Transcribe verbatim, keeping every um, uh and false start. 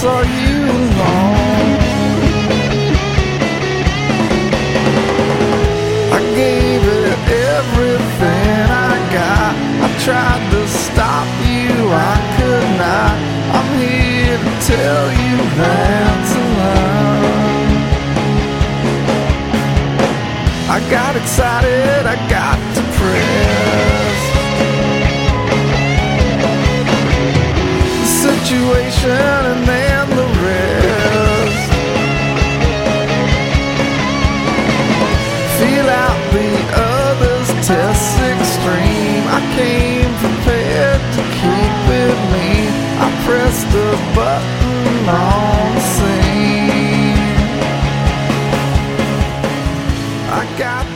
saw you alone. I gave it everything I got. I tried to stop you, I could not. I'm here to tell you that's a lie. I got excited, I got depressed. The situation and then the rest. Feel out the other's test extreme. I came prepared to keep it mean. I pressed a button on the scene. I got